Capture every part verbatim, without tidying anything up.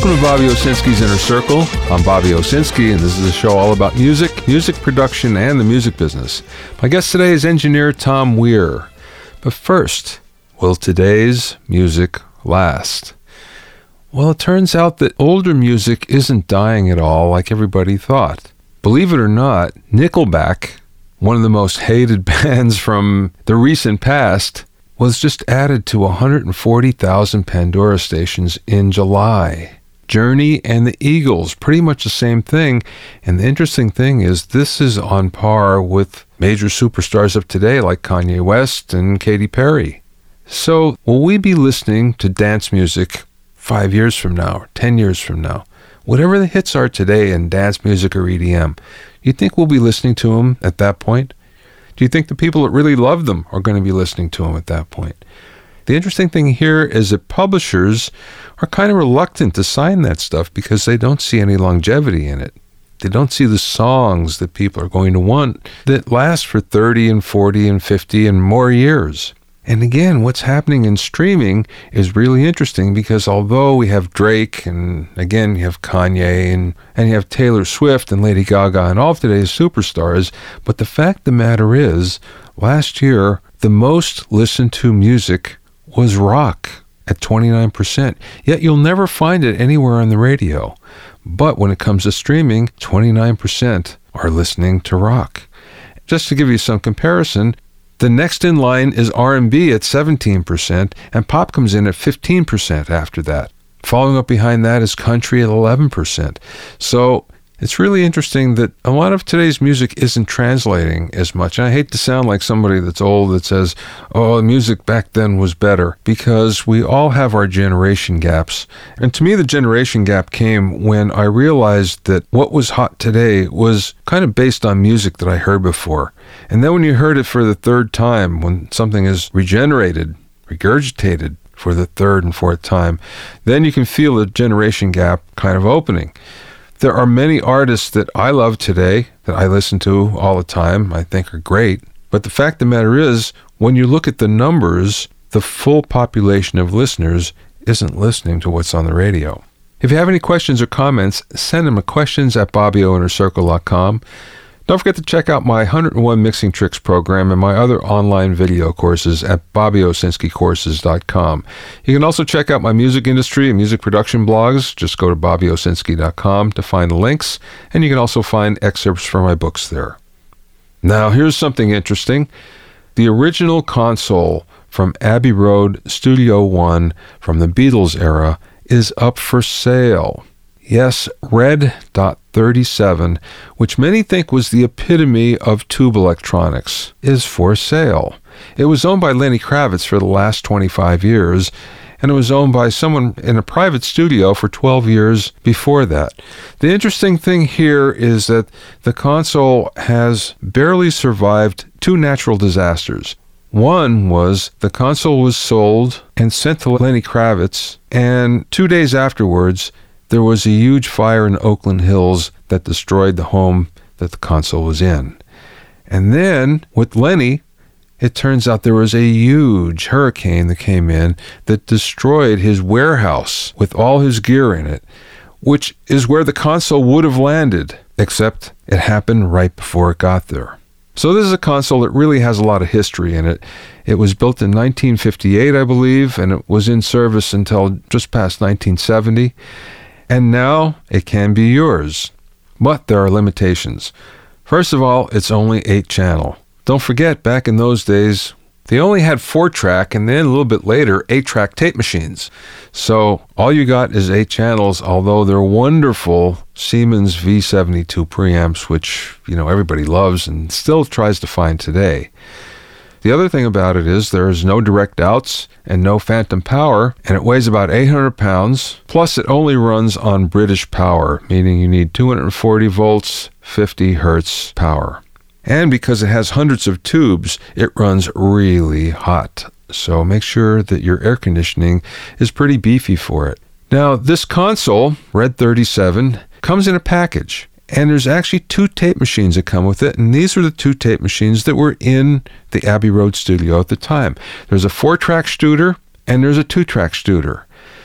Welcome to Bobby Owsinski's Inner Circle. I'm Bobby Owsinski, and this is a show all about music, music production, and the music business. My guest today is engineer Tom Weir. But first, will today's music last? Well, it turns out that older music isn't dying at all like everybody thought. Believe it or not, Nickelback, one of the most hated bands from the recent past, was just added to one hundred forty thousand Pandora stations in July. Journey and the Eagles, pretty much the same thing. And the interesting thing is this is on par with major superstars of today like Kanye West and Katy Perry. So will we be listening to dance music five years from now or ten years from now? Whatever the hits are today in dance music or E D M, you think we'll be listening to them at that point? Do you think the people that really love them are going to be listening to them at that point? The interesting thing here is that publishers are kind of reluctant to sign that stuff because they don't see any longevity in it. They don't see the songs that people are going to want that last for thirty and forty and fifty and more years. And again, what's happening in streaming is really interesting because although we have Drake and again you have Kanye and, and you have Taylor Swift and Lady Gaga and all of today's superstars, but the fact of the matter is, last year, the most listened to music was rock at twenty-nine percent. Yet you'll never find it anywhere on the radio. But when it comes to streaming, twenty-nine percent are listening to rock. Just to give you some comparison, the next in line is R and B at seventeen percent, and pop comes in at fifteen percent after that. Following up behind that is country at eleven percent. So it's really interesting that a lot of today's music isn't translating as much. And I hate to sound like somebody that's old that says, oh, the music back then was better, because we all have our generation gaps. And to me, the generation gap came when I realized that what was hot today was kind of based on music that I heard before. And then when you heard it for the third time, when something is regenerated, regurgitated for the third and fourth time, then you can feel the generation gap kind of opening. There are many artists that I love today that I listen to all the time, I think are great. But the fact of the matter is, when you look at the numbers, the full population of listeners isn't listening to what's on the radio. If you have any questions or comments, send them to questions at bobby o inner circle dot com. Don't forget to check out my one hundred one Mixing Tricks program and my other online video courses at bobby owsinski courses dot com. You can also check out my music industry and music production blogs. Just go to bobby owsinski dot com to find the links, and you can also find excerpts from my books there. Now, here's something interesting. The original console from Abbey Road Studio One from the Beatles era is up for sale. Yes, Red Dot thirty-seven, which many think was the epitome of tube electronics, is for sale. It was owned by Lenny Kravitz for the last twenty-five years, and it was owned by someone in a private studio for twelve years before that. The interesting thing here is that the console has barely survived two natural disasters. One was the console was sold and sent to Lenny Kravitz, and two days afterwards, there was a huge fire in Oakland Hills that destroyed the home that the console was in. And then, with Lenny, it turns out there was a huge hurricane that came in that destroyed his warehouse with all his gear in it, which is where the console would have landed, except it happened right before it got there. So this is a console that really has a lot of history in it. It was built in nineteen fifty-eight, I believe, and it was in service until just past nineteen seventy. And now it can be yours. But there are limitations. First of all, it's only eight channel. Don't forget, back in those days, they only had four track and then a little bit later, eight track tape machines. So all you got is eight channels, although they're wonderful Siemens V seventy-two preamps, which, you know, everybody loves and still tries to find today. The other thing about it is there is no direct outs and no phantom power, and it weighs about eight hundred pounds. Plus, it only runs on British power, meaning you need two hundred forty volts, fifty hertz power. And because it has hundreds of tubes, it runs really hot. So make sure that your air conditioning is pretty beefy for it. Now, this console, Red thirty-seven, comes in a package. And there's actually two tape machines that come with it, and these are the two tape machines that were in the Abbey Road studio at the time. There's a four-track Studer, and there's a two-track Studer.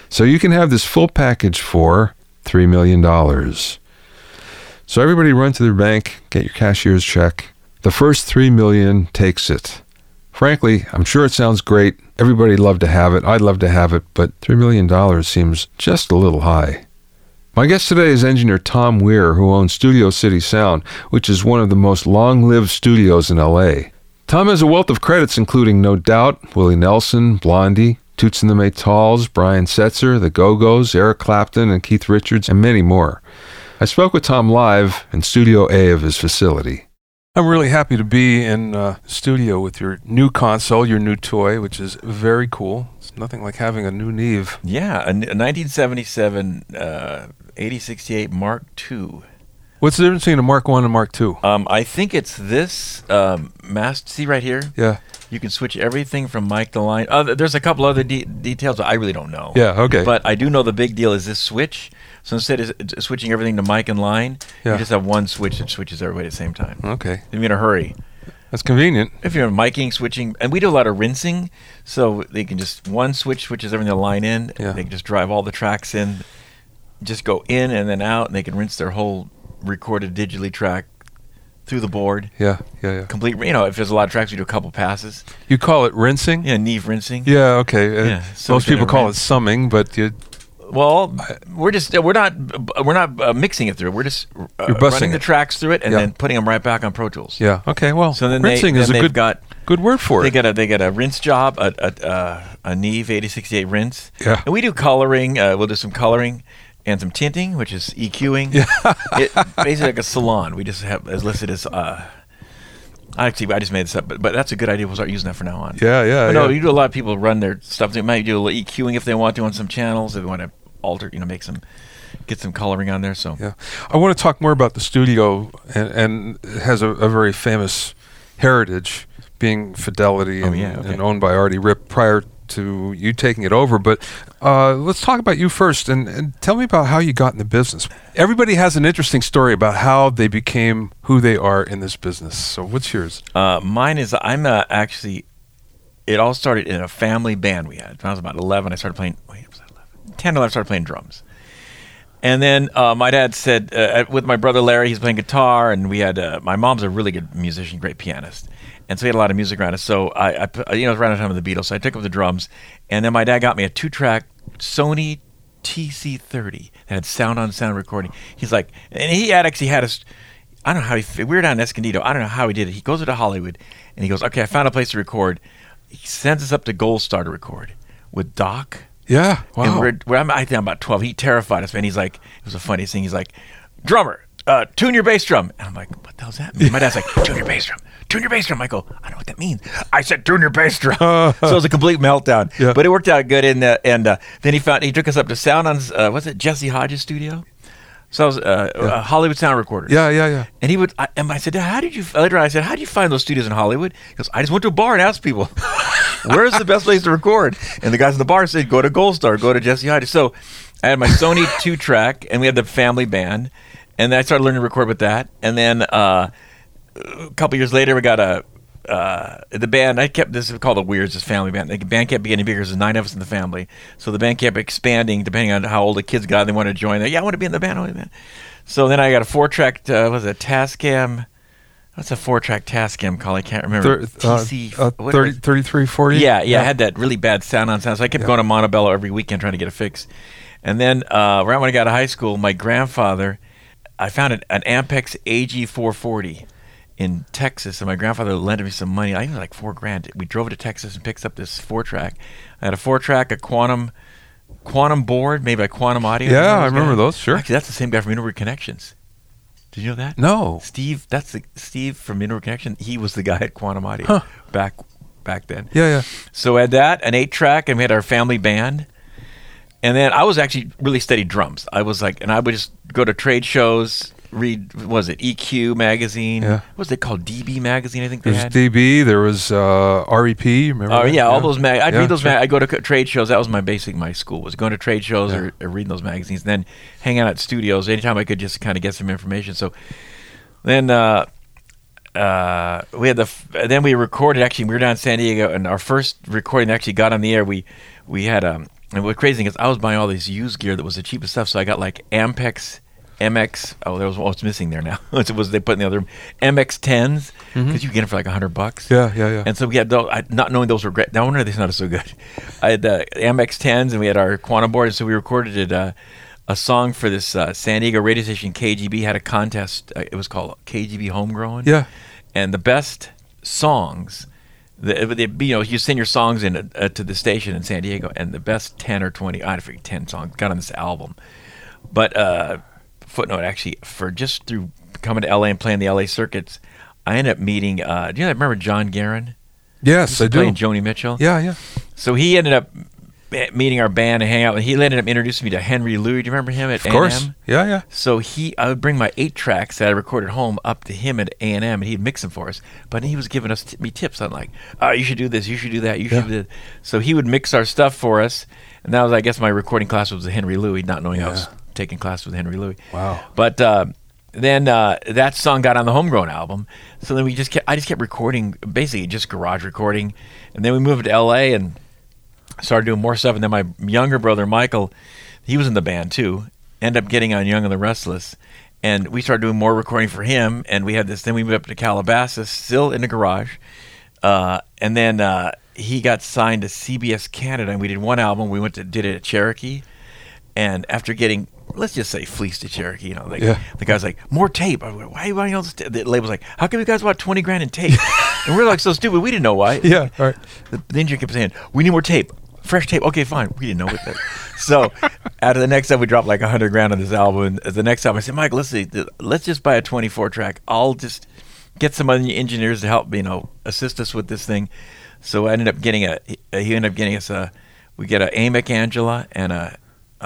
So you can have this full package for three million dollars. So everybody run to their bank, get your cashier's check. The first three million dollars takes it. Frankly, I'm sure it sounds great. Everybody'd love to have it. I'd love to have it, but three million dollars seems just a little high. My guest today is engineer Tom Weir, who owns Studio City Sound, which is one of the most long-lived studios in L A. Tom has a wealth of credits, including No Doubt, Willie Nelson, Blondie, Toots and the Maytals, Brian Setzer, The Go-Go's, Eric Clapton, and Keith Richards, and many more. I spoke with Tom live in Studio A of his facility. I'm really happy to be in uh, studio with your new console, your new toy, which is very cool. It's nothing like having a new Neve. Yeah, a, a nineteen seventy-seven uh, eighty sixty-eight Mark two. What's the difference between a Mark one and Mark two? Um, I think it's this um, master. See right here? Yeah. You can switch everything from mic to line. Uh, there's a couple other de- details I really don't know. Yeah, okay. But I do know the big deal is this switch. So instead of s- switching everything to mic and line, Yeah. you just have one switch that switches everybody at the same time. Okay. If you're in a hurry. That's convenient. If you're miking, switching, and we do a lot of rinsing, so they can just, one switch switches everything to line in. Yeah. They can just drive all the tracks in, just go in and then out, and they can rinse their whole recorded digitally track through the board. Yeah, yeah, yeah. Complete, you know, if there's a lot of tracks, we do a couple passes. You call it rinsing? Yeah, Neve rinsing. Yeah, okay. Uh, Yeah, so most we people can call it rinse. summing, but you... Well, we're just we're not we're not uh, mixing it through. We're just uh, You're bussing running the it. tracks through it and Yeah. then putting them right back on Pro Tools. Yeah, okay, well, So then rinsing they, is then a they've good, got good word for they it. get a they get a rinse job, a a, uh, a Neve eighty sixty-eight rinse. Yeah. And we do coloring. Uh, we'll do some coloring and some tinting, which is EQing. Yeah. it, basically like a salon. We just have as listed as. Uh, Actually, I just made this up, but, but that's a good idea. We'll start using that from now on. Yeah, yeah, But no, yeah. you do a lot of people run their stuff. They might do a little EQing if they want to on some channels. If they want to alter, you know, make some, get some coloring on there. So Yeah, I want to talk more about the studio, and, and it has a, a very famous heritage, being Fidelity Oh, and, yeah, okay. and owned by Artie Ripp prior to you taking it over. But uh, let's talk about you first, and, and tell me about how you got in the business. Everybody has an interesting story about how they became who they are in this business. So what's yours? Uh, mine is I'm uh, actually. It all started in a family band we had. When I was about eleven, I started playing. Wait, was I eleven? ten, eleven, I started playing drums. And then uh, my dad said, uh, with my brother Larry, he's playing guitar, and we had uh, my mom's a really good musician, great pianist, and so we had a lot of music around us. So I, I put- you know, it was around the time of the Beatles, so I took up the drums, and then my dad got me a two-track Sony T C thirty that had sound-on-sound recording. He's like, and he had actually had us. I don't know how he. We were down in Escondido. I don't know how he did it. He goes to Hollywood, and he goes, "Okay, I found a place to record." He sends us up to Gold Star to record with Doc. Yeah, wow. And we're, we're, I'm, I think I'm about twelve. He terrified us, man. He's like, it was the funniest thing. He's like, drummer, uh, tune your bass drum. And I'm like, what the hell's that mean? My dad's like, tune your bass drum. Tune your bass drum. I go, I don't know what that means. I said, tune your bass drum. So it was a complete meltdown. Yeah. But it worked out good. And, uh, and uh, then he found, he took us up to Sound on, uh, what's it, Jesse Hodges' studio? So I was uh, a Hollywood sound recorder. Yeah, yeah, yeah. And he would, I, and I said, Dad, how did you, later on I said, how did you find those studios in Hollywood? He goes, I just went to a bar and asked people, where's the best place to record? And the guys in the bar said, go to Gold Star, go to Jesse Hodges. So I had my Sony two track, and we had the family band, and then I started learning to record with that. And then uh, a couple years later, we got a, uh, the band, I kept, this is called the Weirds, this family band. The band kept getting bigger. There's nine of us in the family. So the band kept expanding depending on how old the kids got. They wanted to join. They, yeah, I want to be in the band. I want to be in the band. So then I got a four-track, uh, what was it, Tascam? What's a four-track Tascam called? I can't remember. Thir- uh, T C, uh, what thirty, was it? thirty-three forty? Yeah, yeah, I had that really bad sound on sound. So I kept Yeah. going to Montebello every weekend trying to get a fix. And then uh, right when I got to high school, my grandfather, I found an, an Ampex A G four forty in Texas, and my grandfather lent me some money. I think it was like four grand. We drove to Texas and picked up this four-track. I had a four-track, a Quantum Quantum board made by Quantum Audio. Yeah, I those remember guys? those, sure. Actually, that's the same guy from Inward Connections. Did you know that? No. Steve, that's the Steve from Inward Connection. He was the guy at Quantum Audio Huh. back back then. Yeah, yeah. So we had that, an eight track, and we had our family band. And then I was actually really steady drums. I was like, and I would just go to trade shows, read, what was it, E Q magazine? Yeah. What was it called? D B magazine, I think they There was had. D B, there was uh, R E P, remember Oh that? yeah, all those mag. I'd Yeah, read those. sure. Mag- I go to co- trade shows. That was my basic. My school was going to trade shows Yeah. or, or reading those magazines, and then hang out at studios anytime I could, just kind of get some information. So then uh, uh, we had the. F- then we recorded. Actually, we were down in San Diego, and our first recording actually got on the air. We we had um And what crazy thing is, I was buying all this used gear that was the cheapest stuff. So I got like Ampex, M X. Oh, there was what's missing there now. It was they put in the other M X tens because mm-hmm. you get them for like a hundred bucks. Yeah, yeah, yeah. And so we had those, I, not knowing those were great. No wonder they sounded so good. I had the M X tens and we had our Quantum board, and so we recorded it. Uh, a song for this uh, San Diego radio station. K G B had a contest. Uh, it was called K G B Homegrown. Yeah. And the best songs, the, the, you know, you send your songs in uh, to the station in San Diego, and the best ten or twenty, I forget, ten songs got on this album. But uh, footnote, actually, for just through coming to L A and playing the L A circuits, I ended up meeting, uh, do you know, remember John Guerin? Yes, I do. Playing Joni Mitchell. Yeah, yeah. So he ended up meeting our band and hang out. He ended up introducing me to Henry Louis. Do you remember him at A and M? Of course. Yeah, yeah. So he, I would bring my eight tracks that I recorded home up to him at A and M, and he'd mix them for us. But he was giving us t- me tips on like, oh, you should do this, you should do that, you should yeah. do this. So he would mix our stuff for us, and that was, I guess, my recording class was with Henry Louis, not knowing yeah. I was taking class with Henry Louis. Wow. But uh, then uh, that song got on the Homegrown album. So then we just kept, I just kept recording, basically just garage recording, and then we moved to L A and started doing more stuff. And then my younger brother Michael, he was in the band too, ended up getting on Young and the Restless, and we started doing more recording for him. And we had this, then we moved up to Calabasas, still in the garage, uh, and then uh, he got signed to C B S Canada, and we did one album. We went to did it at Cherokee, and after getting, let's just say, fleeced at Cherokee, you know, like, yeah. the guy's like, more tape. I went, why are you buying all this tape? The label's like, how come you guys want twenty grand in tape? And we're like so stupid, we didn't know why. Yeah, all right. The, the engineer kept saying, we need more tape. Fresh tape. Okay, fine. We didn't know it. So, out of the next time, we dropped like a hundred grand on this album. And the next time, I said, Mike, let's see, let's just buy a twenty-four track. I'll just get some other engineers to help, you know, assist us with this thing. So I ended up getting a. He ended up getting us a. We get a Amec Angela and a,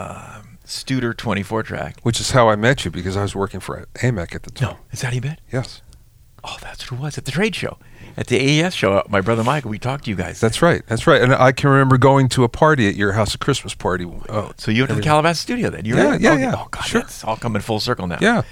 a Studer twenty-four track. Which is how I met you, because I was working for Amec at the time. No, is that how you met? Yes. Oh, that's what it was at the trade show. At the A E S show, my brother Michael, we talked to you guys. That's right. That's right. And I can remember going to a party at your house, a Christmas party. Oh, so you went to the Calabasas studio then? You yeah, were, yeah, oh, yeah. Oh, God, sure. It's all coming full circle now. Yeah.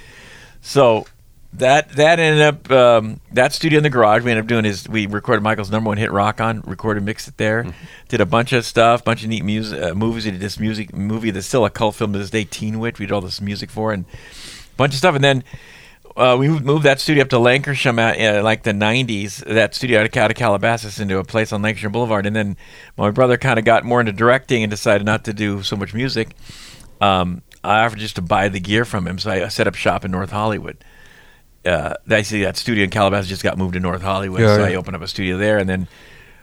So that that ended up, um, that studio in the garage, we ended up doing his, we recorded Michael's number one hit, Rock On, recorded, mixed it there, mm-hmm. did a bunch of stuff, bunch of neat music, uh, movies. We did this music movie that's still a cult film to this day, Teen Witch, we did all this music for, and a bunch of stuff. And then Uh, we moved that studio up to Lancashire, uh, like the nineties. That studio out of Calabasas into a place on Lancashire Boulevard, and then my brother kind of got more into directing and decided not to do so much music. Um, I offered just to buy the gear from him, so I set up shop in North Hollywood. Uh, actually, that studio in Calabasas just got moved to North Hollywood, yeah, so yeah. I opened up a studio there, and then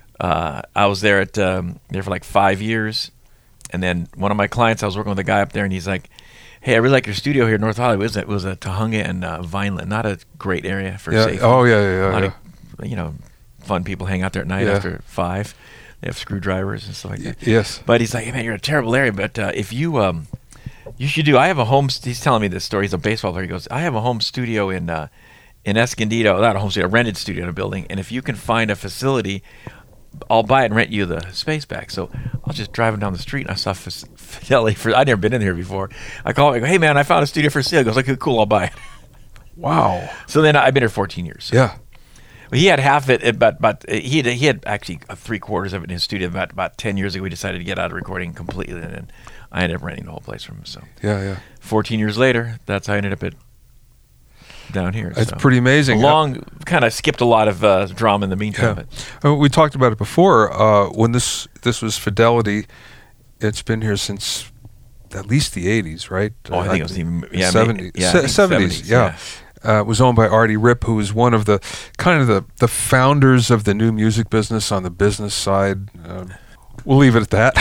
uh, I was there at um, there for like five years. And then one of my clients, I was working with a guy up there, and he's like, hey, I really like your studio here in North Hollywood. It was, it was a Tahunga and uh, Vineland, not a great area for yeah. safety. Oh, yeah, yeah, yeah. A lot yeah. of, you know, fun people hang out there at night yeah. after five. They have screwdrivers and stuff like that. Y- yes. But he's like, hey, man, you're in a terrible area, but uh, if you, um, you should do, I have a home, st- he's telling me this story. He's a baseball player. He goes, I have a home studio in, uh, in Escondido, not a home studio, a rented studio in a building. And if you can find a facility, I'll buy it and rent you the space back. So I was just driving down the street, and I saw Fidelli. For I'd never been in here before. I call him, I go, hey, man, I found a studio for sale. He goes, okay, cool, I'll buy it. Wow. So then I've been here fourteen years. So. Yeah. Well, he had half it, but but he had, he had actually three quarters of it in his studio. About about ten years ago, we decided to get out of recording completely, and then I ended up renting the whole place from him. So yeah, yeah. fourteen years later, that's how I ended up at down here. It's so. pretty amazing. Long, kind of skipped a lot of uh, drama in the meantime. Yeah. But. Uh, we talked about it before. Uh, when this this was Fidelity, it's been here since at least the eighties, right? Oh, I think uh, it was even yeah, seventies. Yeah, Se- seventies, yeah. yeah. Uh, it was owned by Artie Ripp, who was one of the kind of the, the founders of the new music business on the business side. Uh, we'll leave it at that.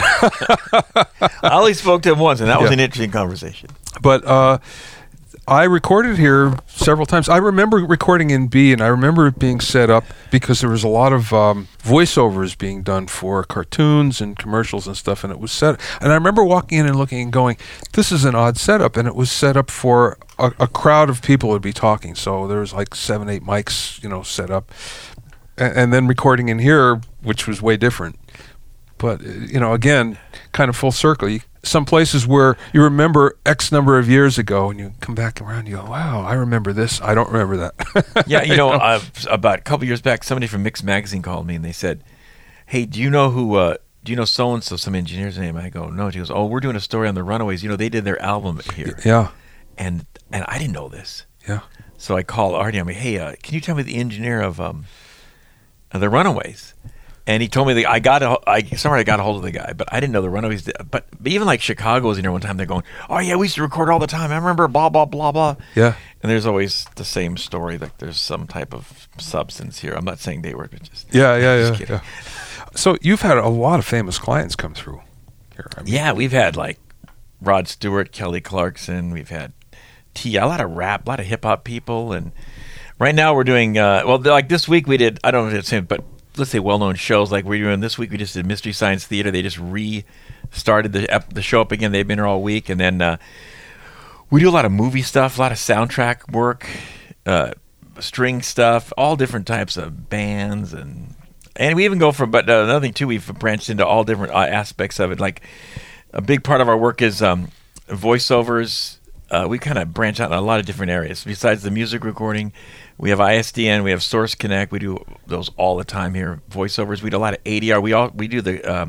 I only spoke to him once, and that yeah. was an interesting conversation. But uh, I recorded here several times. I remember recording in B, and I remember it being set up because there was a lot of um, voiceovers being done for cartoons and commercials and stuff, and it was set. And I remember walking in and looking and going, "This is an odd setup," and it was set up for a, a crowd of people would be talking. So there was like seven, eight mics, you know, set up, and, and then recording in here, which was way different. But you know, again, kind of full circle. You, some places where you remember X number of years ago, and you come back around, and you go, "Wow, I remember this. I don't remember that." Yeah, you know, uh, about a couple years back, somebody from Mix Magazine called me, and they said, "Hey, do you know who uh, do you know so and so? Some engineer's name. I go, no. She goes, oh, we're doing a story on the Runaways. You know, they did their album here. Yeah. And and I didn't know this. Yeah. So I called Artie. I'm like, hey, uh, can you tell me the engineer of um, of the Runaways? And he told me that I got a, I sorry I got a hold of the guy, but I didn't know the Runaways did. But, but even like Chicago was in here one time. They're going, oh yeah, we used to record all the time. I remember blah blah blah blah. Yeah. And there's always the same story. Like there's some type of substance here. I'm not saying they were, but just yeah yeah yeah, kidding. yeah. So you've had a lot of famous clients come through here. I mean, yeah, we've had like Rod Stewart, Kelly Clarkson. We've had T, a lot of rap, a lot of hip hop people, and right now we're doing uh, well. Like this week we did. I don't know if it's him, but let's say well-known shows like we're doing this week. We just did Mystery Science Theater. They just restarted the ep- the show up again. They've been here all week, and then uh, we do a lot of movie stuff, a lot of soundtrack work, uh, string stuff, all different types of bands, and and we even go from. But uh, another thing too, we've branched into all different uh, aspects of it. Like a big part of our work is um, voiceovers. Uh, we kind of branch out in a lot of different areas. Besides the music recording, we have I S D N, we have Source Connect. We do those all the time here. Voiceovers. We do a lot of A D R. We all we do the um,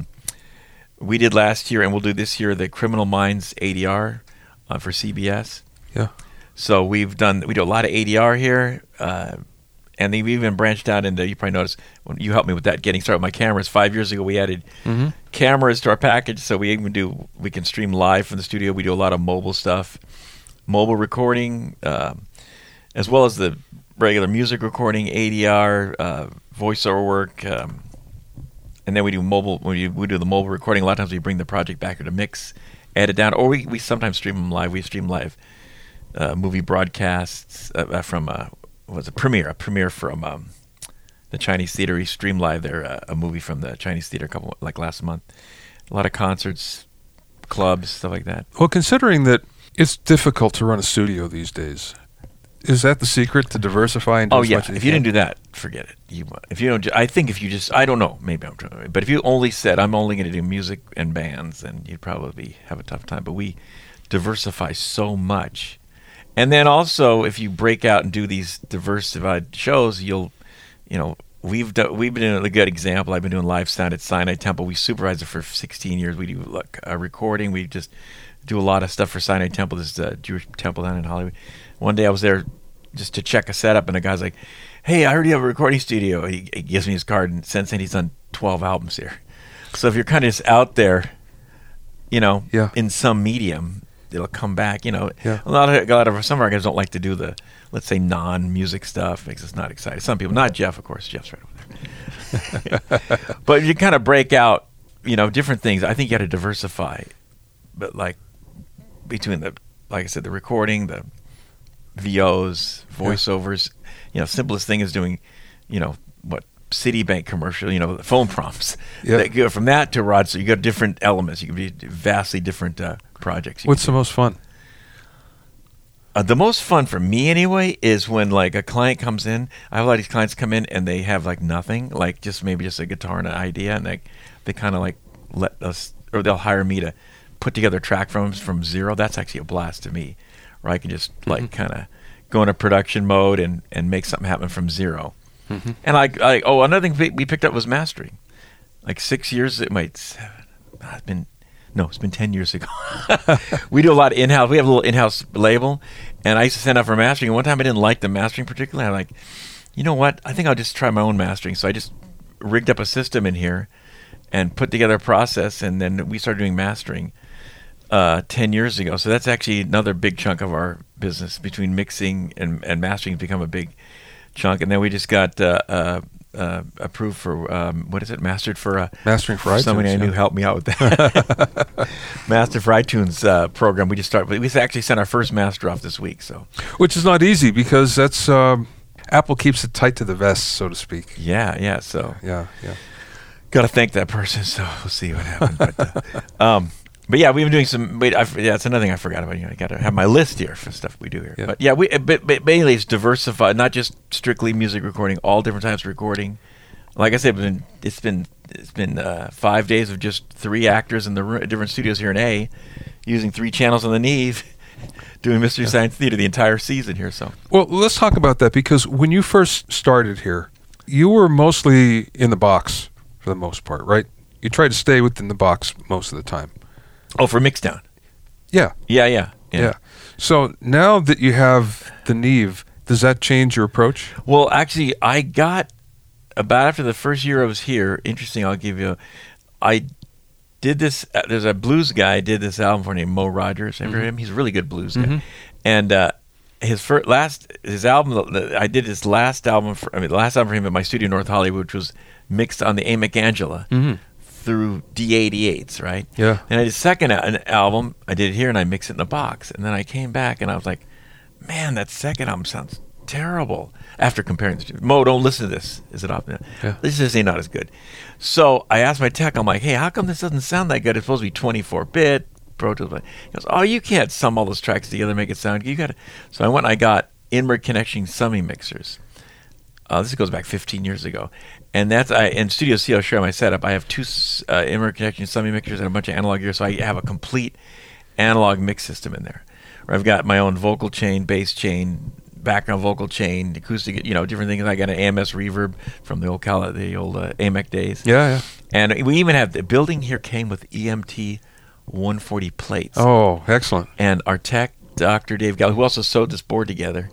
we did last year, and we'll do this year the Criminal Minds A D R uh, for C B S. Yeah. So we've done we do a lot of A D R here, uh, and then we even branched out into. You probably noticed when you helped me with that getting started with my cameras. Five years ago, we added mm-hmm. cameras to our package, so we even do we can stream live from the studio. We do a lot of mobile stuff. Mobile recording, uh, as well as the regular music recording, A D R, uh, voiceover work, um, and then we do mobile. We, we do the mobile recording. A lot of times we bring the project back here to mix, edit down, or we, we sometimes stream them live. We stream live uh, movie broadcasts uh, from uh, what was a premiere, a premiere from um, the Chinese Theater. We streamed live there uh, a movie from the Chinese Theater a couple like last month. A lot of concerts, clubs, stuff like that. Well, considering that it's difficult to run a studio these days. Is that the secret to diversify and do oh as yeah, much as if you you can? didn't do that, forget it. You if you don't, ju- I think if you just, I don't know, maybe I'm trying, but if you only said I'm only going to do music and bands, then you'd probably have a tough time. But we diversify so much, and then also if you break out and do these diversified shows, you'll, you know, we've done, we've been doing a good example. I've been doing live sound at Sinai Temple. We supervised it for sixteen years. We do like a recording. We just do a lot of stuff for Sinai Temple. This is a Jewish temple down in Hollywood. One day I was there just to check a setup, and the guy's like, hey, I heard you have a recording studio. He, he gives me his card, and since then he's done twelve albums here. So if you're kind of just out there, you know, yeah. in some medium, it'll come back. You know, yeah. a lot of a lot of some of our guys don't like to do the, let's say, non-music stuff because it's not exciting. Some people, not Jeff, of course. Jeff's right over there. But you kind of break out, you know, different things. I think you got to diversify, but like between the, like I said, the recording, the V Os, voiceovers. Yeah. You know, simplest thing is doing, you know, what Citibank commercial. You know, the phone prompts. Yeah. That go from that to Rod. So you got different elements. You can be vastly different uh, projects. What's the most fun? Uh, the most fun for me anyway is when like a client comes in. I have a lot of these clients come in and they have like nothing, like just maybe just a guitar and an idea, and they they kind of like let us, or they'll hire me to put together a track from from zero. That's actually a blast to me, where I can just like mm-hmm. kind of go into production mode and, and make something happen from zero. Mm-hmm. And like I oh another thing we picked up was mastering. Like six years, it might seven. It's been no, it's been ten years ago. We do a lot of in-house. We have a little in-house label, and I used to send out for mastering. And one time I didn't like the mastering particularly. I'm like, you know what? I think I'll just try my own mastering. So I just rigged up a system in here and put together a process, and then we started doing mastering uh, ten years ago. So that's actually another big chunk of our business. Between mixing and, and mastering has become a big chunk. And then we just got uh, uh, uh, approved for, um, what is it, mastered for uh, mastering for iTunes. Somebody I knew yeah. helped me out with that. Master for iTunes uh, program. We just started. We actually sent our first master off this week. So, which is not easy because that's um, Apple keeps it tight to the vest, so to speak. Yeah, yeah. So yeah, yeah. Got to thank that person. So we'll see what happens. But, uh, um, but yeah, we've been doing some. Wait, I, yeah, that's another thing I forgot about. You know, I got to have my list here for stuff we do here. Yeah. But yeah, we but, but mainly it's diversified, not just strictly music recording. All different types of recording. Like I said, it's been it's been, it's been uh, five days of just three actors in the room, different studios here in A, using three channels on the Neve, doing Mystery yeah. Science Theater the entire season here. So well, let's talk about that because when you first started here, you were mostly in the box for the most part, right? you try to stay within the box most of the time. Oh, for mixdown. Yeah. Yeah, yeah, yeah. Yeah. So now that you have the Neve, does that change your approach? Well, actually, I got about after the first year I was here. Interesting. I'll give you. A, I did this. Uh, there's a blues guy did this album for named Mo Rogers. Remember Mm-hmm. him? He's a really good blues guy. Mm-hmm. And uh, his first last his album. I did his last album. For, I mean, the last album for him at my studio in North Hollywood, which was mixed on the Amec Angela Mm-hmm. through D eighty-eights, right? Yeah. And I did second a- an album. I did it here, and I mixed it in the box. And then I came back, and I was like, man, that second album sounds terrible. After comparing the two, Mo, don't listen to this. Is it off? Yeah. This is not as good. So I asked my tech. I'm like, hey, how come this doesn't sound that good? It's supposed to be twenty-four bit Pro Tools. He goes, oh, you can't sum all those tracks together and make it sound good. You got to. So I went and I got inward connection summing mixers. Uh, this goes back fifteen years ago, and that's I in Studio C. I'll share my setup. I have two uh, inward connection summing mixers and a bunch of analog gear, so I have a complete analog mix system in there. Where I've got my own vocal chain, bass chain, background vocal chain, acoustic, you know, different things. I got an A M S reverb from the old Cali, the old uh, Amec days. Yeah, yeah. And we even have the building here came with E M T one forty plates. Oh, excellent. And our tech, Doctor Dave Gall, who also sewed this board together,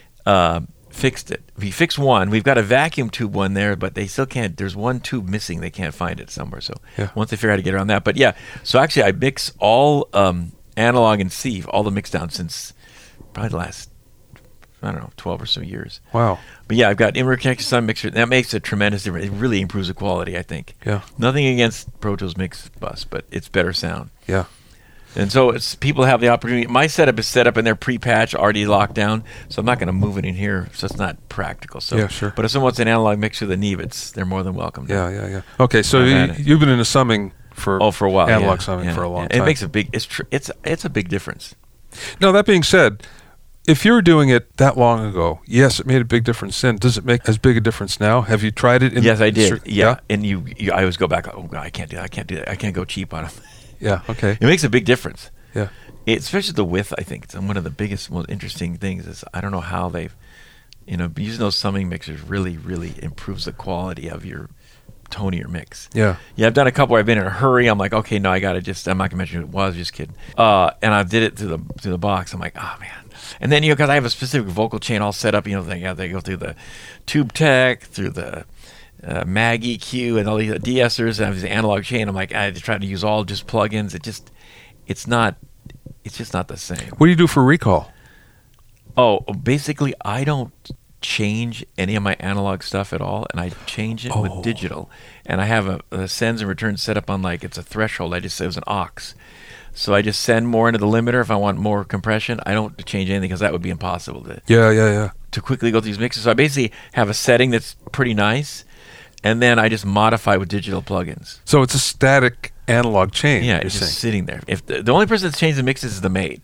uh, fixed it. He fixed one. We've got a vacuum tube one there, but they still can't. There's one tube missing. They can't find it somewhere. So Yeah. once they figure out how to get around that. But yeah, so actually I mix all um, analog and C, all the mix down since probably the last, I don't know, twelve or so years. Wow. But yeah, I've got inward connection sun mixer. That makes a tremendous difference. It really improves the quality, I think. Yeah. Nothing against Pro Tools Mix Bus, but it's better sound. Yeah. And so it's people have the opportunity. My setup is set up and they're pre-patched, already locked down, so I'm not going to move it in here. So it's not practical. So Yeah, sure. But if someone wants an analog mixer, the Neve, it's they're more than welcome. Yeah, yeah, yeah. Okay, so I've you, had it. you've been into summing for Oh, for a while. analog yeah, summing yeah, for a long yeah. time. It makes a big. It's tr- it's it's a big difference. Now, that being said, if you were doing it that long ago, yes, it made a big difference then. Does it make as big a difference now? Have you tried it? In Yes, I did. cer- yeah. and you, you, I always go back. Oh God, I can't do that. I can't do that. I can't go cheap on them. Yeah. Okay. It makes a big difference. Yeah. It, especially the width. I think it's one of the biggest, most interesting things is I don't know how they've, you know, using those summing mixers really, really improves the quality of your tonier mix. Yeah. Yeah, I've done a couple where I've been in a hurry. I'm like, okay, no, I got to just, I'm not going to mention who it was, just kidding. Uh, and I did it through the through the box. I'm like, oh, man. And then, you know, because I have a specific vocal chain all set up, you know, they, they go through the Tube Tech, through the uh, Mag E Q, and all these de-essers, and I have this analog chain. I'm like, I try to use all just plugins. It just, it's not, it's just not the same. What do you do for recall? Oh, basically, I don't change any of my analog stuff at all, and I change it Oh. with digital. And I have a, a sends and returns set up on like it's a threshold. I just say it was an aux, so I just send more into the limiter if I want more compression. I don't change anything because that would be impossible to Yeah, yeah, yeah. to quickly go through these mixes. So I basically have a setting that's pretty nice, and then I just modify with digital plugins. So it's a static analog chain. Yeah, you're it's just saying. sitting there. If the, the only person that's changed the mixes is the maid,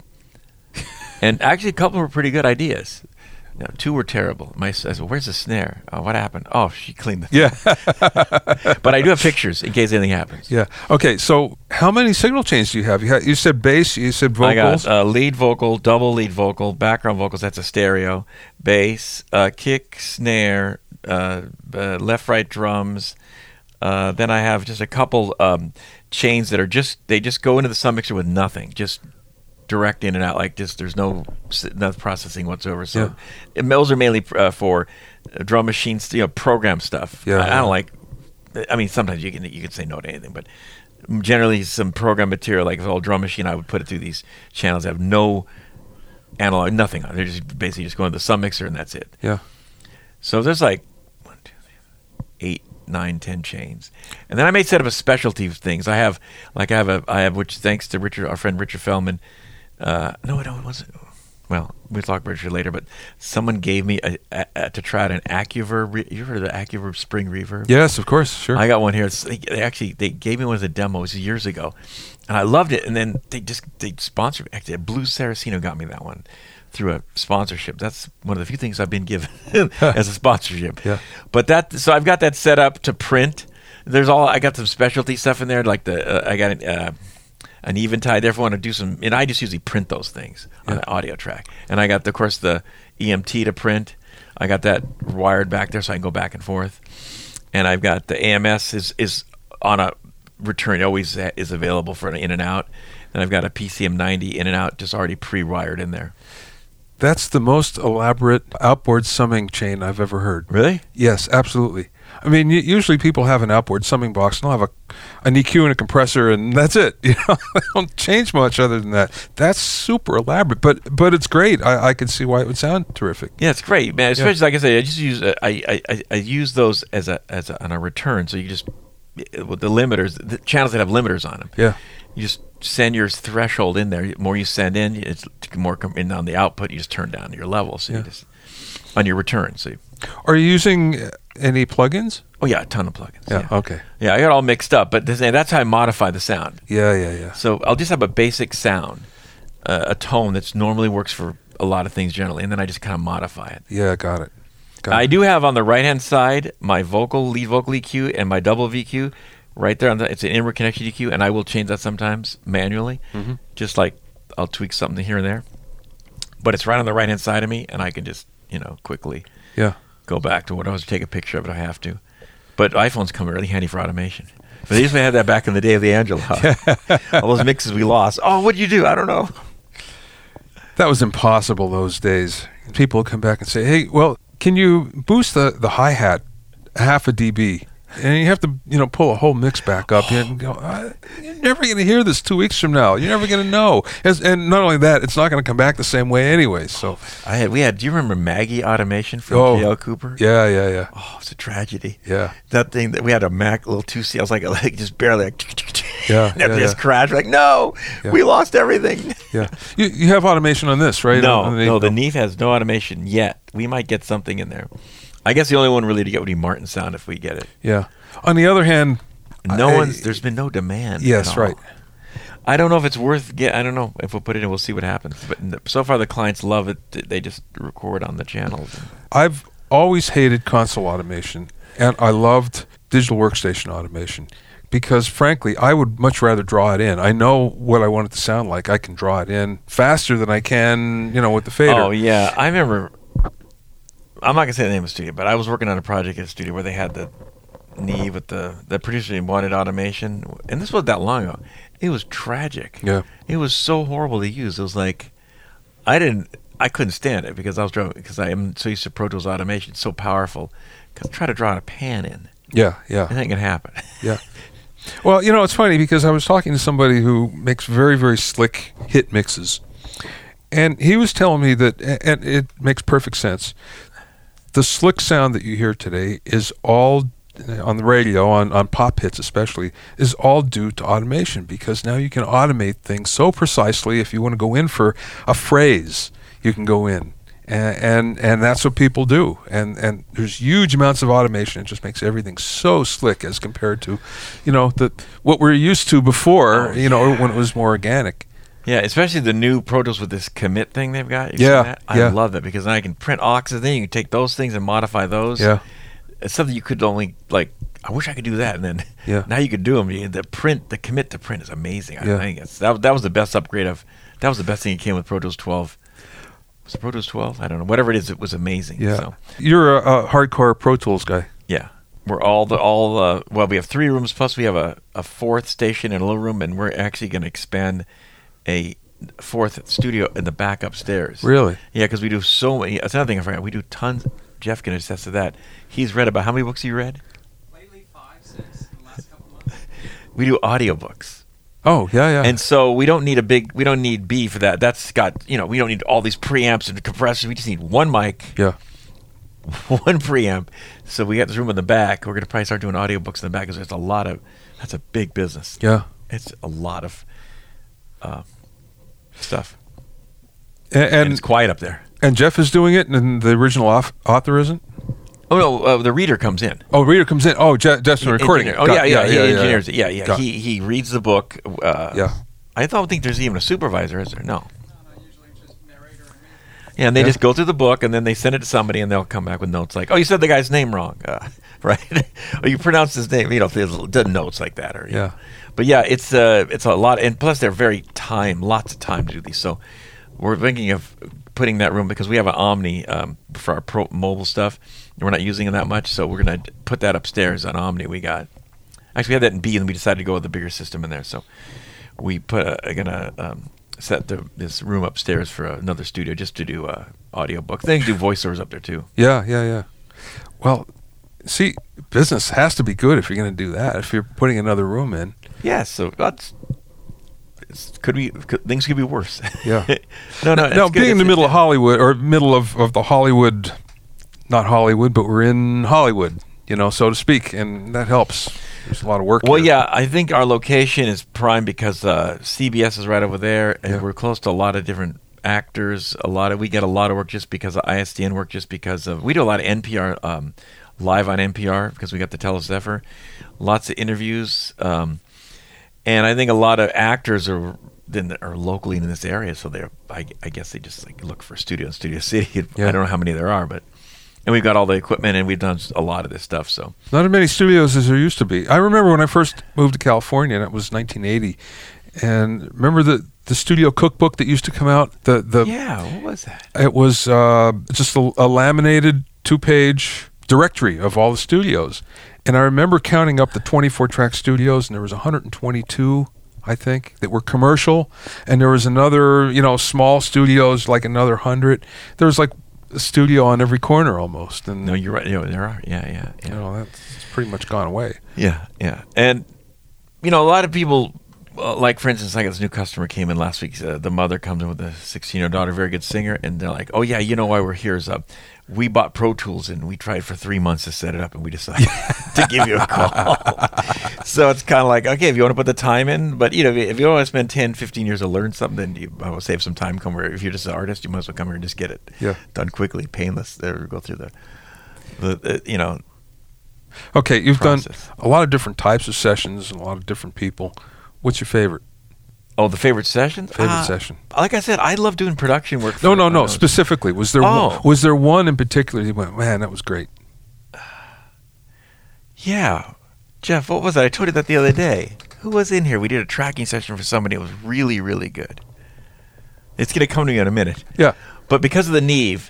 and actually a couple were pretty good ideas. No, two were terrible. My I said, "Where's the snare? Oh, what happened? Oh, she cleaned the." Yeah. But I do have pictures in case anything happens. Yeah. Okay. So how many signal chains do you have? You, ha- you said bass. You said I vocals. got uh, lead vocal, double lead vocal, background vocals. That's a stereo. Bass, uh, kick, snare, uh, uh, left, right drums. Uh, then I have just a couple um, chains that are just they just go into the sub mixer with nothing, just direct in and out, like just there's no no processing whatsoever. So Yeah. and those are mainly uh, for uh, drum machines, you know, program stuff. Yeah, I, I yeah. don't like. I mean, sometimes you can you can say no to anything, but generally some program material, like an old drum machine, I would put it through these channels that have no analog, nothing on it. They're just basically just going to the sub mixer and that's it. Yeah. So there's like one, two, three, eight, nine, ten chains, and then I may set up a specialty things. I have like I have a I have which thanks to Richard, our friend Richard Feldman. Uh, no, no, it wasn't. Well, we'll talk about Richard later, but someone gave me a, a, a, to try out an Acuverb. Re- you heard of the Acuverb Spring Reverb? Yes, of course. Sure. I got one here. It's, they, they actually they gave me one as a demo years ago, and I loved it. And then they just they sponsored. Actually, Blue Saraceno got me that one through a sponsorship. That's one of the few things I've been given as a sponsorship. Yeah. But that so I've got that set up to print. There's all I got some specialty stuff in there, like the uh, I got an, uh, an Eventide. Therefore, want to do some, and I just usually print those things on Yeah. the audio track. And I got, of course, the E M T to print. I got that wired back there so I can go back and forth. And I've got the A M S is is on a return always is available for an in and out. And I've got a P C M ninety in and out just already pre-wired in there. That's the most elaborate outboard summing chain I've ever heard. Really? Yes, absolutely. I mean, y- usually people have an outboard summing box, and they'll have a, an E Q and a compressor, and that's it. You know, they don't change much other than that. That's super elaborate, but but it's great. I, I can see why it would sound terrific. Yeah, it's great, man. Especially yeah. like I say, I just use uh, I, I, I, I use those as a as a, on a return. So you just with the limiters, the channels that have limiters on them. Yeah. You just send your threshold in there. The more you send in, it's more come in on the output. You just turn down your level. So yeah. you just on your return. So. You, Are you using any plugins? Oh yeah, a ton of plugins. Yeah, yeah. okay. Yeah, I got all mixed up, but this, that's how I modify the sound. Yeah, yeah, yeah. So I'll just have a basic sound, uh, a tone that's normally works for a lot of things generally, and then I just kind of modify it. Yeah, got it. Got I it. do have on the right-hand side my vocal, lead vocal E Q and my double V Q right there. On the, it's an inward connection E Q, and I will change that sometimes manually, mm-hmm. just like I'll tweak something here and there. But it's right on the right-hand side of me, and I can just, you know, quickly yeah. go back to what I was to take a picture of it. I have to. But iPhones come really handy for automation. But they used to have that back in the day of the Angelo. All those mixes we lost. Oh, what'd you do? I don't know. That was impossible those days. People would come back and say, hey, well, can you boost the, the hi-hat half a dB? And you have to, you know, pull a whole mix back up and go, uh, you're never going to hear this two weeks from now. You're never going to know. As, and not only that, it's not going to come back the same way anyway. So I had, we had, do you remember Maggie Automation from oh, K L Cooper? Yeah, yeah, yeah. Oh, it's a tragedy. Yeah. That thing that we had a Mac little two C. I was like, like just barely like, yeah, and yeah, just yeah. crashed. Like, no, yeah. we lost everything. Yeah. You you have automation on this, right? No, on the, no, the Neve has no automation yet. We might get something in there. I guess the only one really to get would be Martin Sound if we get it. Yeah. On the other hand, no I, one's. There's been no demand. Yes, at all. right. I don't know if it's worth. Get. I don't know if we'll put it in. We'll see what happens. But so far, the clients love it. They just record on the channels. I've always hated console automation, and I loved digital workstation automation because, frankly, I would much rather draw it in. I know what I want it to sound like. I can draw it in faster than I can, you know, with the fader. Oh yeah, I remember. I'm not gonna say the name of the studio, but I was working on a project at a studio where they had the Neve with the the producer wanted automation, and this wasn't that long ago. It was tragic. Yeah, it was so horrible to use. It was like I didn't, I couldn't stand it because I was driving because I am so used to Pro Tools automation, it's so powerful. Because try to draw a pan in. Yeah, yeah, it ain't gonna happen. Yeah. Well, you know, it's funny because I was talking to somebody who makes very very slick hit mixes, and he was telling me that, and it makes perfect sense. The slick sound that you hear today is all on the radio, on, on pop hits especially, is all due to automation because now you can automate things so precisely. If you want to go in for a phrase, you can go in. And, and and that's what people do. And and there's huge amounts of automation. It just makes everything so slick as compared to, you know, the what we're used to before, oh, you know, yeah. when it was more organic. Yeah, especially the new Pro Tools with this commit thing they've got. You've yeah, seen that? I yeah. love that because then I can print auxes. Then you can take those things and modify those. Yeah, it's something you could only like. I wish I could do that, and then yeah. now you could do them. The print, the commit to print is amazing. I yeah. think it's, that that was the best upgrade of. That was the best thing that came with Pro Tools twelve. Was it Pro Tools twelve? I don't know. Whatever it is, it was amazing. Yeah, so. You're a, a hardcore Pro Tools guy. Yeah. We're all the all uh, well. We have three rooms plus we have a, a fourth station and a little room, and we're actually going to expand a fourth studio in the back upstairs. Really? Yeah, because we do so many. That's another thing I forgot. We do tons. Jeff can attest to that. He's read about how many books you read? Lately, five, six in the last couple months. We do audiobooks. Oh yeah, yeah. And so we don't need a big. We don't need B for that. That's got you know. We don't need all these preamps and compressors. We just need one mic. Yeah. One preamp. So we got this room in the back. We're going to probably start doing audiobooks in the back because there's a lot of. That's a big business. Yeah. It's a lot of uh, stuff. And, And, and it's quiet up there. and Jeff is doing it, and the original auth- author isn't. Oh no, uh, the reader comes in. Oh, reader comes in. Oh, Je- Jeff's recording Engineer. it. Oh Got- yeah, yeah, he yeah, engineers it. Yeah, yeah. Got- He he reads the book. Uh, Yeah. I don't think there's even a supervisor, is there? No. No, no, usually it's just narrator and me. Yeah, and they Yeah. just go through the book and then they send it to somebody and they'll come back with notes like, "Oh, you said the guy's name wrong," uh, right? Or you pronounced his name. You know, there's little notes like that, or you Yeah. know. But yeah, it's uh, it's a lot, and plus they're very time, lots of time to do these. So we're thinking of putting that room because we have an Omni um, for our pro mobile stuff. And we're not using it that much, so we're gonna put that upstairs on Omni. We got. Actually, we had that in B, and we decided to go with the bigger system in there. So we put a, gonna um, set the, this room upstairs for another studio just to do uh, audio book. They do voiceovers up there too. Yeah, yeah, yeah. Well, see, business has to be good if you're going to do that. If you're putting another room in. Yeah, so that's it's, could be could, things could be worse. Yeah. no, no. Now, it's being good. in the It's- middle of Hollywood, or middle of, of the Hollywood, not Hollywood, but we're in Hollywood, you know, so to speak, and that helps. There's a lot of work Well, here. yeah, I think our location is prime because uh, C B S is right over there, and Yeah. we're close to a lot of different actors. A lot of we get a lot of work just because of I S D N work, just because of we do a lot of N P R um, live on N P R because we got the Telezephyr, lots of interviews, um, and I think a lot of actors are then are locally in this area, so they're I, I guess they just like look for a studio in Studio City. Yeah. I don't know how many there are, but. And we've got all the equipment, and we've done a lot of this stuff. So Not as many studios as there used to be. I remember when I first moved to California, and it was nineteen eighty, and remember the, the studio cookbook that used to come out? The the yeah, what was that? It was uh, just a, a laminated two-page directory of all the studios. And I remember counting up the twenty-four track studios, and there was one hundred twenty-two, I think, that were commercial. And there was another, you know, small studios, like another one hundred. There was like a studio on every corner almost. And, No, you're right. You know, there are. Yeah, yeah, yeah. you know, that's pretty much gone away. Yeah, yeah. And, you know, a lot of people, uh, like, for instance, I got this new customer came in last week. Uh, the mother comes in with a sixteen-year-old daughter, very good singer. And they're like, oh, yeah, you know why we're here is uh, we bought Pro Tools, and we tried for three months to set it up, and we decided to give you a call. So it's kind of like, okay, if you want to put the time in, but, you know, if you want to spend ten, fifteen years to learn something, then you I will save some time. Come where if you're just an artist, you might as well come here and just get it Yeah. done quickly, painless. There, go through the, the, the you know, Okay, you've process. done a lot of different types of sessions and a lot of different people. What's your favorite Oh, the favorite session? favorite Uh, session? Like I said, I love doing production work. No, for- no, no. uh, Specifically, was there Oh. one, was there one in particular you went, man, that was great? Yeah. Jeff, what was that? I told you that the other day. Who was in here? We did a tracking session for somebody. It was really, really good. It's going to come to me in a minute. Yeah. But because of the Neve,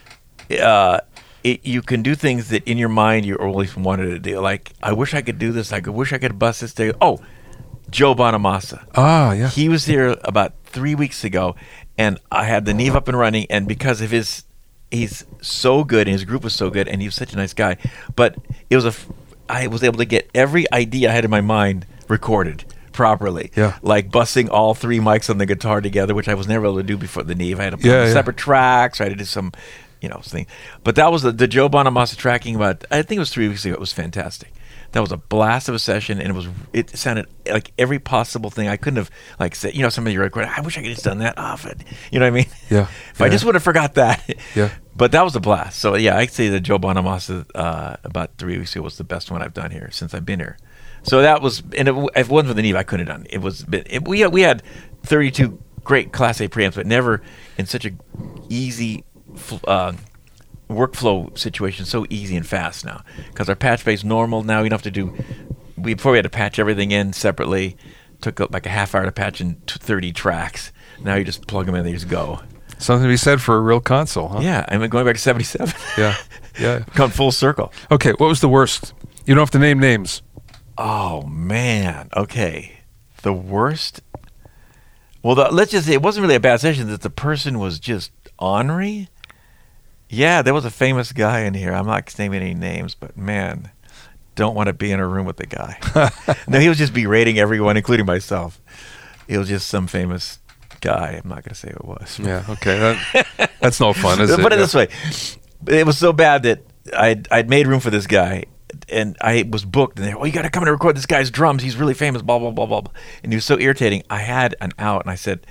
uh, it, you can do things that in your mind you always wanted to do. Like, I wish I could do this. I could wish I could bust this day. Oh, Joe Bonamassa. Ah, yeah. He was here about three weeks ago, and I had the Neve up and running. And because of his, he's so good, and his group was so good, and he was such a nice guy. But it was a, f- I was able to get every idea I had in my mind recorded properly. Yeah. Like bussing all three mics on the guitar together, which I was never able to do before the Neve. I had to put Yeah, on yeah. separate tracks. I had to do some, you know, thing. But that was the, the Joe Bonamassa tracking about, I think it was three weeks ago. It was fantastic. That was a blast of a session, and it was it sounded like every possible thing. I couldn't have like said, you know, somebody recorded. I wish I could have just done that off it. You know what I mean? Yeah, If I yeah. just would have forgot that. Yeah. But that was a blast. So yeah, I'd say the Joe Bonamassa uh, about three weeks ago was the best one I've done here since I've been here. So that was, and it, if it wasn't for the Neve, I couldn't have done it. It was it, we we had thirty-two great Class A preamps, but never in such a easy. Uh, workflow situation so easy and fast now because our patch bay's normal now. You don't have to do we before we had to patch everything in separately. Took up like a half hour to patch in t- thirty tracks. Now you just plug them in and they just go. Something to be said for a real console, huh? Yeah, I'm going back to seventy-seven. Yeah. Yeah. Come full circle. Okay, what was the worst? You don't have to name names. Oh man. Okay. The worst. Well, the, let's just say it wasn't really a bad session. That the person was just ornery. Yeah, there was a famous guy in here. I'm not naming any names, but man, don't want to be in a room with the guy. No, he was just berating everyone, including myself. It was just some famous guy. I'm not going to say who it was. Yeah, okay. That, that's no fun, is it? Put it Yeah. this way. It was so bad that I'd, I'd made room for this guy, and I was booked. And they, oh, you got to come and record this guy's drums. He's really famous, blah, blah, blah, blah, blah. And he was so irritating. I had an out, and I said,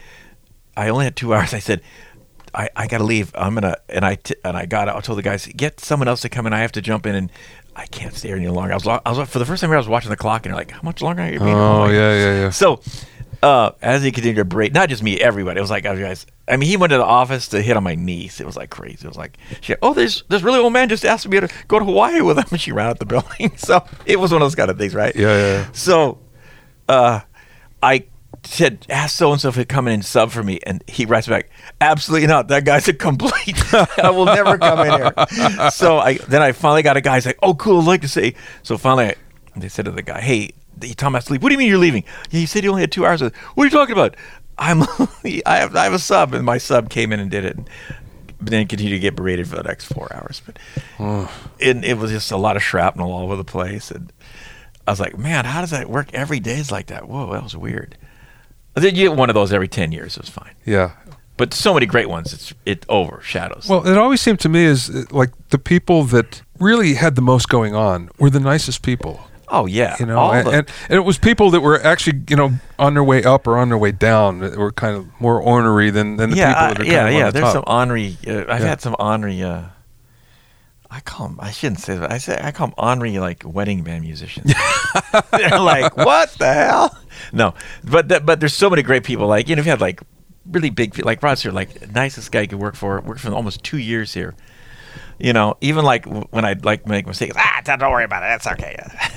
I only had two hours. I said, I, I got to leave. I'm going to, and I, t- and I got I told the guys, get someone else to come in. I have to jump in, and I can't stay here any longer. I was, I was for the first time here, I was watching the clock, and they're like, how much longer are you being here? Oh, I'm like, yeah, yeah, yeah. So, uh, as he continued to berate, not just me, everybody. It was like, guys. I mean, he went to the office to hit on my niece. It was like crazy. It was like, she, oh, there's this really old man just asked me to go to Hawaii with him, and she ran out the building. So it was one of those kind of things, right? Yeah, yeah, yeah. So, uh, I said, ask so and so if he'd come in and sub for me, and he writes back, absolutely not. That guy's a complete. I will never come in here. So I then I finally got a guy. He's like, oh, cool. I'd like to say. So finally, I, they said to the guy, hey, he told me to leave. What do you mean you're leaving? He said he only had two hours. What are you talking about? I'm I have I have a sub, and my sub came in and did it. But then continued to get berated for the next four hours. But Oh. it, it was just a lot of shrapnel all over the place, and I was like, man, how does that work every day? Is like that. Whoa, that was weird. Then you get one of those every ten years. It was fine. Yeah. But so many great ones, it's it overshadows. Well, it always seemed to me as uh, like the people that really had the most going on were the nicest people. oh yeah, You know, all and, the- and, and it was people that were actually, you know, on their way up or on their way down that were kind of more ornery than, than the yeah, people I- that are yeah, kind of yeah. on the There's top. some ornery. Uh, I've Yeah. had some ornery. Uh, I call them. I shouldn't say that. I say I call them ornery like wedding band musicians. They're like, what the hell? No, but that, but there's so many great people. Like you know, if you had like really big, pe- like Rod's here, like nicest guy you could work for. Worked for almost two years here. You know, even like w- when I'd like make mistakes, ah, don't worry about it. That's okay.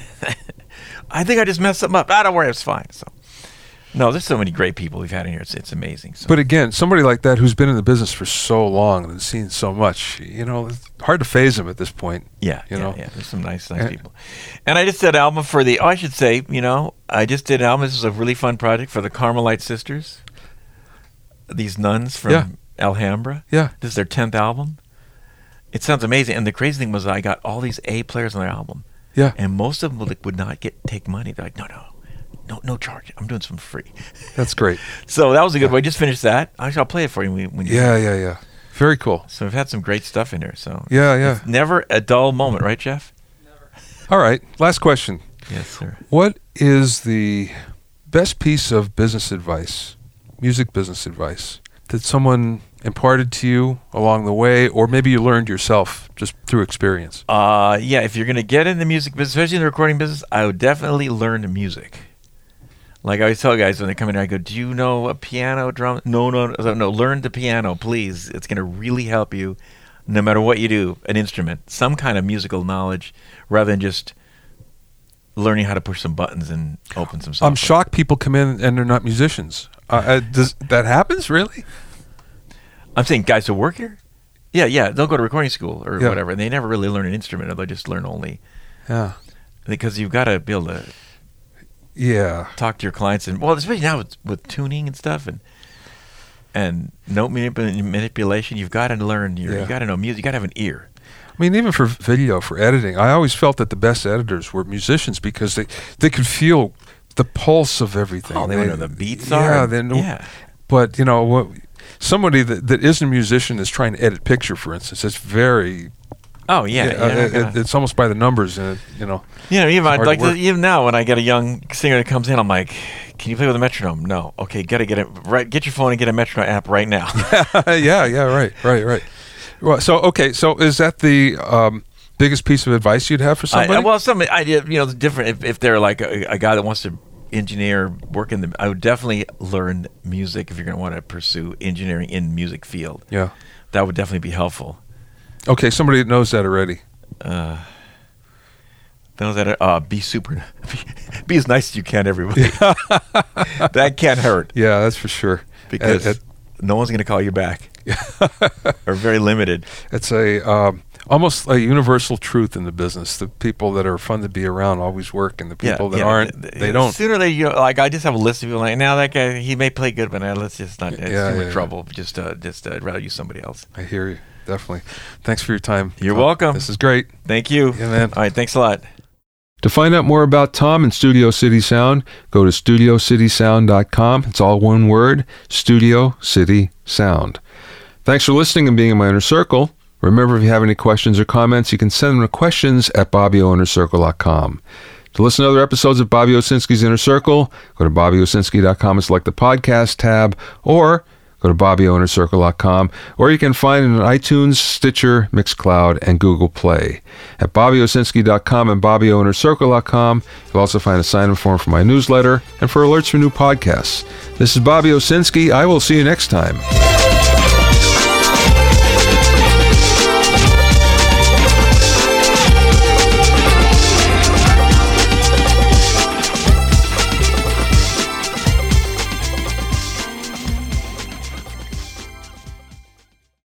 I think I just messed something up. Ah, don't worry, it's fine. So, no, there's so many great people we've had in here. It's it's amazing. So. But again, somebody like that who's been in the business for so long and seen so much, you know, it's hard to phase them at this point. Yeah, you yeah, know. yeah. There's some nice, nice And- people. And I just did an album for the. Oh, I should say, you know, I just did an album. This was a really fun project for the Carmelite Sisters. These nuns from Yeah. Alhambra. Yeah. This is their tenth album. It sounds amazing. And the crazy thing was, I got all these A players on their album, Yeah. and most of them would, would not get take money. They're like, no, no, no, no charge. I'm doing some free. That's great. So that was a good one. I just finished that. Actually, I'll play it for you when, we- when you. Yeah, yeah, yeah. Very cool. So we've had some great stuff in here. So Yeah, yeah. it's never a dull moment, right, Jeff? Never. All right. Last question. Yes, sir. What is the best piece of business advice, music business advice, that someone imparted to you along the way, or maybe you learned yourself just through experience? Uh, yeah, if you're going to get in the music business, especially in the recording business, I would definitely learn music. Like I always tell guys when they come in here, I go, do you know a piano, drum? No, no, no, no, learn the piano, please. It's going to really help you no matter what you do, an instrument, some kind of musical knowledge rather than just learning how to push some buttons and open some software. I'm shocked people come in and they're not musicians. Uh, uh, does that happens really? I'm saying guys who work here? Yeah, yeah, they'll go to recording school or Yeah. whatever, and they never really learn an instrument, or they just learn only, Yeah. because you've got to be able to Yeah. talk to your clients, and well, especially now with, with tuning and stuff, and and note manip- manipulation. You've got to learn. Your, Yeah. You got to know music. You got to have an ear. I mean, even for video, for editing, I always felt that the best editors were musicians because they, they could feel the pulse of everything. Oh, they would know the beats yeah, are. They know, Yeah. But, you know, what, somebody that, that isn't a musician is trying to edit picture, for instance. It's very, Oh yeah. uh, you're not it- gonna- it's almost by the numbers, and it, you know. you know, even hard to like work. even now when I get a young singer that comes in, I'm like, "Can you play with a metronome?" No. Okay, got to get it right. Get your phone and get a metronome app right now. yeah, yeah, right, right, right. Well, so, okay, so is that the um, biggest piece of advice you'd have for somebody? I, well, some idea, you know, different. If, if they're like a, a guy that wants to engineer, work in the, I would definitely learn music if you're going to want to pursue engineering in music field. yeah. That would definitely be helpful. Okay, somebody that knows that already. Uh, those that uh, be super, be, be as nice as you can, everybody. That can't hurt Yeah, that's for sure. because It- it- no one's going to call you back, or very limited. It's a um, almost a universal truth in the business. The people that are fun to be around always work, and the people that aren't, th- they don't. Sooner or later, you know, like I just have a list of people like, now that guy, he may play good, but uh, let's just not. It's Yeah, too yeah, much yeah. trouble. Just, uh, just uh, I'd rather use somebody else. I hear you, definitely. Thanks for your time. You're Tom. welcome. This is great. Thank you. Yeah, man. All right, thanks a lot. To find out more about Tom and Studio City Sound, go to studio city sound dot com. It's all one word, Studio City Sound. Thanks for listening and being in my inner circle. Remember, if you have any questions or comments, you can send them to questions at bobby o inner circle dot com. To listen to other episodes of Bobby Owsinski's Inner Circle, go to bobby owsinski dot com and select the podcast tab, or go to bobby o inner circle dot com, or you can find it on iTunes, Stitcher, Mixcloud, and Google Play. At bobby owsinski dot com and bobby o inner circle dot com, you'll also find a sign-in form for my newsletter and for alerts for new podcasts. This is Bobby Owsinski. I will see you next time.